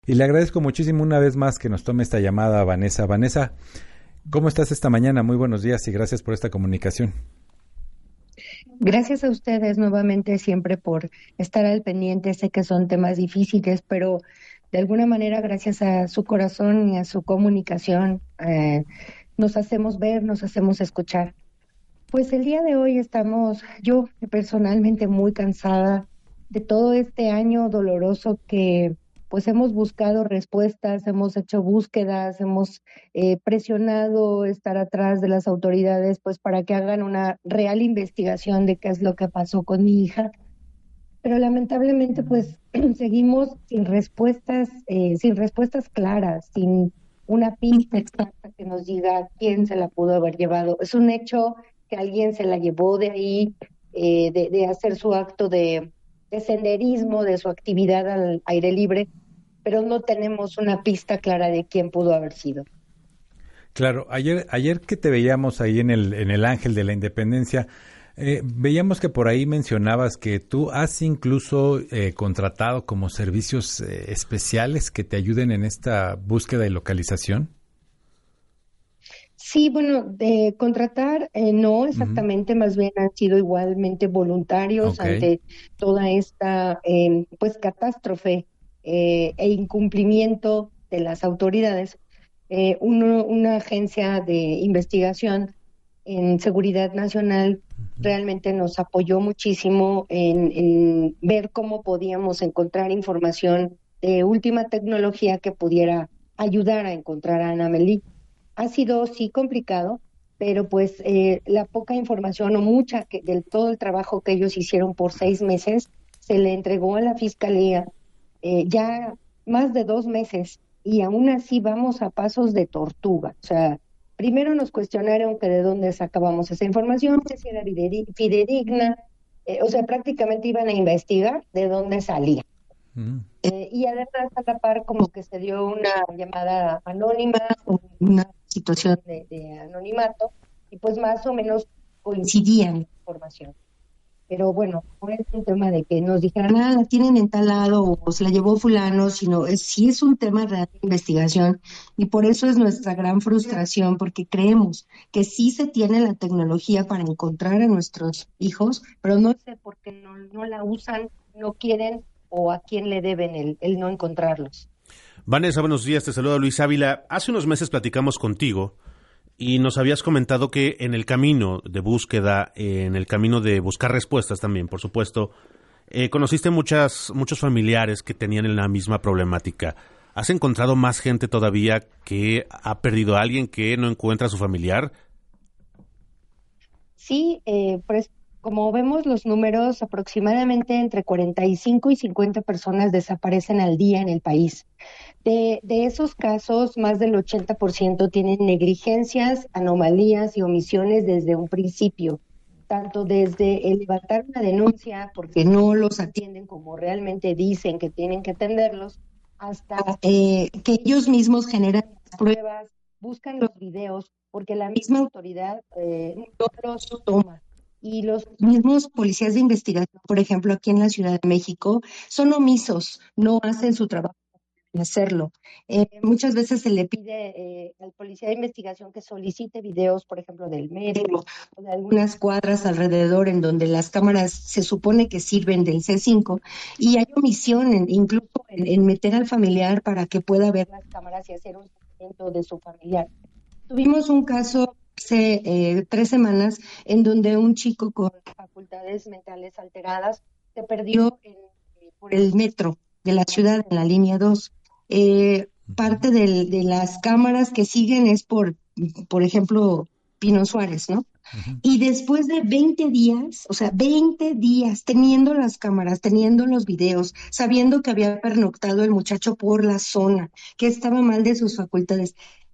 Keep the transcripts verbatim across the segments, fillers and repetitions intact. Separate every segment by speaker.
Speaker 1: Y le agradezco muchísimo una vez más que nos tome esta llamada, Vanessa. Vanessa, ¿cómo estás esta mañana? Muy buenos días y gracias por esta comunicación.
Speaker 2: Gracias a ustedes nuevamente siempre por estar al pendiente. Sé que son temas difíciles, pero de alguna manera gracias a su corazón y a su comunicación eh, nos hacemos ver, nos hacemos escuchar. Pues el día de hoy estamos, yo personalmente muy cansada de todo este año doloroso que pues hemos buscado respuestas, hemos hecho búsquedas, hemos eh, presionado estar atrás de las autoridades pues para que hagan una real investigación de qué es lo que pasó con mi hija. Pero lamentablemente pues seguimos sin respuestas, eh, sin respuestas claras, sin una pista exacta que nos diga quién se la pudo haber llevado. Es un hecho que alguien se la llevó de ahí, eh, de, de hacer su acto de, de senderismo, de su actividad al aire libre, pero no tenemos una pista clara de quién pudo haber sido.
Speaker 1: Claro, ayer, ayer que te veíamos ahí en el, en el Ángel de la Independencia, eh, veíamos que por ahí mencionabas que tú has incluso eh, contratado como servicios eh, especiales que te ayuden en esta búsqueda y localización.
Speaker 2: Sí, bueno, de contratar eh, no
Speaker 1: Uh-huh.
Speaker 2: exactamente, más bien han sido igualmente voluntarios
Speaker 1: Okay.
Speaker 2: ante toda esta eh, pues catástrofe eh, e incumplimiento de las autoridades. Eh, uno- una agencia de investigación en seguridad nacional
Speaker 1: Uh-huh.
Speaker 2: realmente nos apoyó muchísimo en, en ver cómo podíamos encontrar información de última tecnología que pudiera ayudar a encontrar a Ana Melí. Ha sido sí complicado, pero pues eh, la poca información o mucha que, del todo el trabajo que ellos hicieron por seis meses se le entregó a la fiscalía eh, ya más de dos meses y aún así vamos a pasos de tortuga. O sea, primero nos cuestionaron que de dónde sacábamos esa información, que si era fidedi- fidedigna, eh, o sea, prácticamente iban a investigar de dónde salía.
Speaker 1: Uh-huh.
Speaker 2: Eh, y además a la par como que se dio una llamada anónima, una situación de, de anonimato, y pues más o menos coincidían la información. Pero bueno, no es un tema de que nos dijeran, ah, la tienen en tal lado o se la llevó fulano, sino es, sí es un tema real de investigación y por eso es nuestra gran frustración, porque creemos que sí se tiene la tecnología para encontrar a nuestros hijos, pero no sé por qué no, no la usan, no quieren o a quién le deben el, el no encontrarlos.
Speaker 3: Vanessa, buenos días, te saluda Luis Ávila. Hace unos meses platicamos contigo y nos habías comentado que en el camino de búsqueda, eh, en el camino de buscar respuestas también, por supuesto, eh, conociste muchas, muchos familiares que tenían la misma problemática. ¿Has encontrado más gente todavía que ha perdido a alguien, que no encuentra a su familiar?
Speaker 2: Sí, eh, pues como vemos los números, aproximadamente entre cuarenta y cinco y cincuenta personas desaparecen al día en el país. De, de esos casos, más del ochenta por ciento tienen negligencias, anomalías y omisiones desde un principio, tanto desde el levantar una denuncia porque no los atienden como realmente dicen que tienen que atenderlos, hasta eh, que ellos mismos generan las pruebas, buscan los videos, porque la misma autoridad eh, no los toma. Y los mismos policías de investigación, por ejemplo, aquí en la Ciudad de México, son omisos, no hacen su trabajo hacerlo. Eh, muchas veces se le pide eh, al policía de investigación que solicite videos, por ejemplo, del metro o de algunas cuadras alrededor en donde las cámaras se supone que sirven del C cinco y hay omisión en, incluso en, en meter al familiar para que pueda ver las cámaras y hacer un seguimiento de su familiar. Tuvimos un caso hace eh, tres semanas en donde un chico con facultades mentales alteradas se perdió en, eh, por el metro de la ciudad en la línea dos. Eh,
Speaker 1: Uh-huh.
Speaker 2: parte del, de las cámaras que siguen es por, por ejemplo, Pino Suárez, ¿no?
Speaker 1: Uh-huh.
Speaker 2: Y después de veinte días, o sea, veinte días teniendo las cámaras, teniendo los videos, sabiendo que había pernoctado el muchacho por la zona, que estaba mal de sus facultades,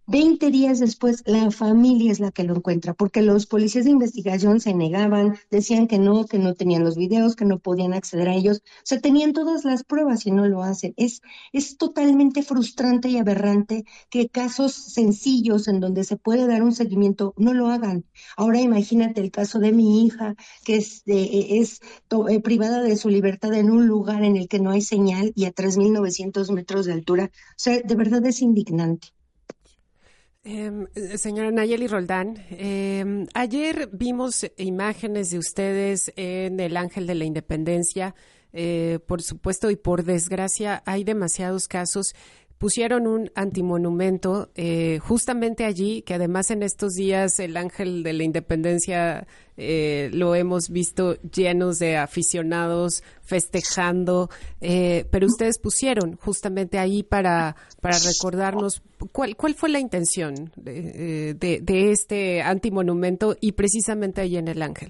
Speaker 2: Veinte días después, la familia es la que lo encuentra, porque los policías de investigación se negaban, decían que no, que no tenían los videos, que no podían acceder a ellos. O sea, tenían todas las pruebas y no lo hacen. Es, es totalmente frustrante y aberrante que casos sencillos en donde se puede dar un seguimiento no lo hagan. Ahora imagínate el caso de mi hija, que es, de, es to, eh, privada de su libertad en un lugar en el que no hay señal y a tres mil novecientos metros de altura. O sea, de verdad es indignante.
Speaker 4: Eh, señora Nayeli Roldán, eh, ayer vimos imágenes de ustedes en el Ángel de la Independencia. Eh, por supuesto y por desgracia hay demasiados casos. Pusieron un antimonumento eh, justamente allí, que además en estos días el Ángel de la Independencia eh, lo hemos visto llenos de aficionados festejando, eh, pero ustedes pusieron justamente ahí para, para recordarnos cuál, cuál fue la intención de, de, de este antimonumento y precisamente allí en el Ángel.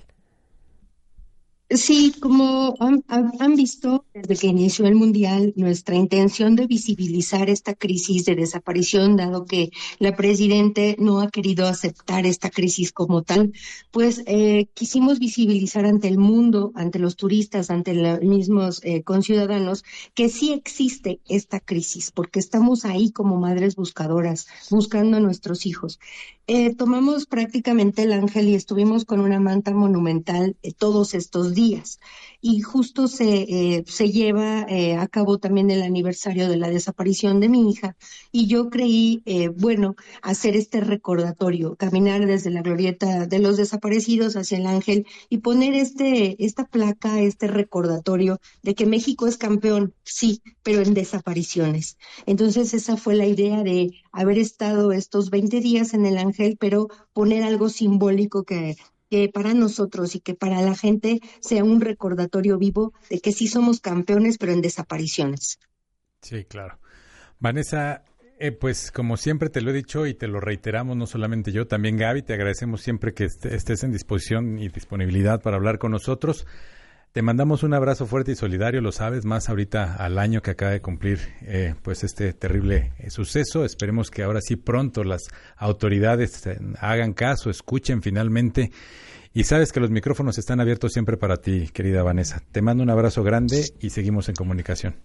Speaker 2: Sí, como han, han visto desde que inició el Mundial, nuestra intención de visibilizar esta crisis de desaparición, dado que la Presidente no ha querido aceptar esta crisis como tal, pues eh, quisimos visibilizar ante el mundo, ante los turistas, ante los mismos eh, conciudadanos, que sí existe esta crisis, porque estamos ahí como madres buscadoras, buscando a nuestros hijos. Eh, tomamos prácticamente el Ángel y estuvimos con una manta monumental eh, todos estos días. Y justo se, eh, se lleva eh, a cabo también el aniversario de la desaparición de mi hija. Y yo creí, eh, bueno, hacer este recordatorio, caminar desde la glorieta de los desaparecidos hacia el Ángel y poner este, esta placa, este recordatorio de que México es campeón, sí, pero en desapariciones. Entonces esa fue la idea de haber estado estos veinte días en el Ángel, pero poner algo simbólico que, que para nosotros y que para la gente sea un recordatorio vivo de que sí somos campeones, pero en desapariciones.
Speaker 1: Sí, claro. Vanessa, eh, pues como siempre te lo he dicho y te lo reiteramos, no solamente yo, también Gaby, te agradecemos siempre que est- estés en disposición y disponibilidad para hablar con nosotros. Te mandamos un abrazo fuerte y solidario, lo sabes, más ahorita al año que acaba de cumplir eh, pues este terrible eh, suceso. Esperemos que ahora sí pronto las autoridades eh, hagan caso, escuchen finalmente. Y sabes que los micrófonos están abiertos siempre para ti, querida Vanessa. Te mando un abrazo grande y seguimos en comunicación.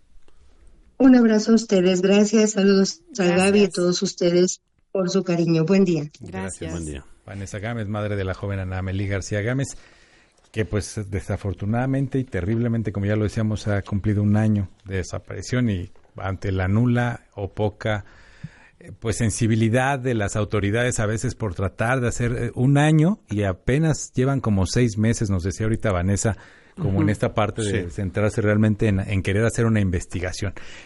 Speaker 2: Un abrazo a ustedes, gracias, saludos a
Speaker 4: Gracias.
Speaker 2: Gaby y a todos ustedes por su cariño. Buen día.
Speaker 4: Gracias.
Speaker 3: Buen día.
Speaker 1: Vanessa Gámez, madre de la joven Ana Amelí García Gámez, que pues desafortunadamente y terriblemente, como ya lo decíamos, ha cumplido un año de desaparición y ante la nula o poca eh, pues sensibilidad de las autoridades a veces por tratar de hacer eh, un año y apenas llevan como seis meses, nos decía ahorita Vanessa, como uh-huh. en esta parte de sí. centrarse realmente en, en querer hacer una investigación.